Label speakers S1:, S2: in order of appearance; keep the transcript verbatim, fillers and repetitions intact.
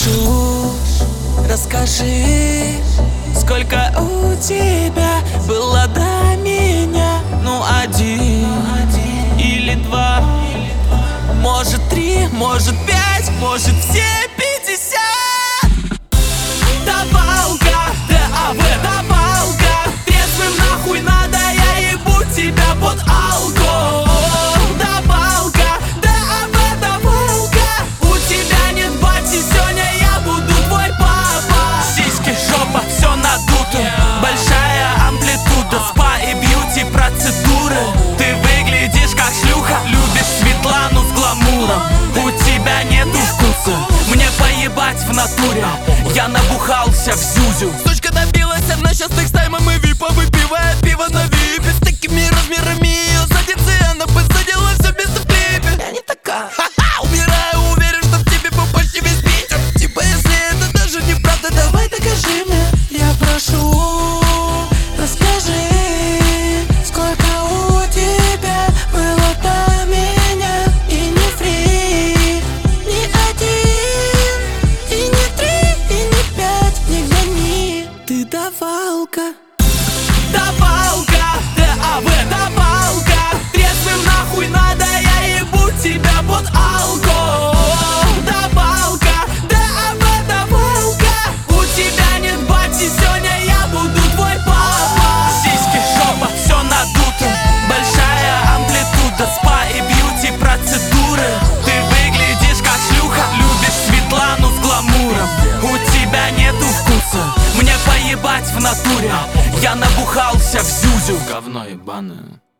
S1: прошу, расскажи, сколько у тебя было до меня? Ну, один или два, может три, может пять, может все пятьдесят. Давалка, ДАВ, давалка, трезвым нахуй надо, я ебу тебя под алко. Давалка, ДАВ, давалка, у тебя нет бати, сегодня я буду твой папа. Сиськи, жопа, все надуто, большая амплитуда, спа и бьюти процедуры. Ты выглядишь как шлюха, любишь Светлану с гламуром. У тебя нету вкуса, мне поебать в натуре, я набухался в зюзю.
S2: Сучка добилась от несчастных с таймом и випа, выпивая пиво на випе. С такими размерами ее задницы, она посадила все место в клипе. Я не такая, ха-ха, умираю, уверен, что в тебе был почти весь Питер. Типа, если это даже неправда, давай докажи мне.
S1: Я прошу, расскажи, сколько у тебя было до меня? И не фри, не один, и не три, и не пять, не гони. Ты давалка. Давалка, ДАВ, давалка, трезвым нахуй надо, я ебу тебя под алко. Давалка, ДАВ, давалка, у тебя нет бати, сегодня я буду твой папа. Сиськи, жопа, все надуто, большая амплитуда, спа и бьюти процедуры. Ты выглядишь как шлюха, любишь Светлану с гламуром. У тебя нету вкуса, мне поебать в натуре, я набухался в зюзю.
S2: Говно ебаное.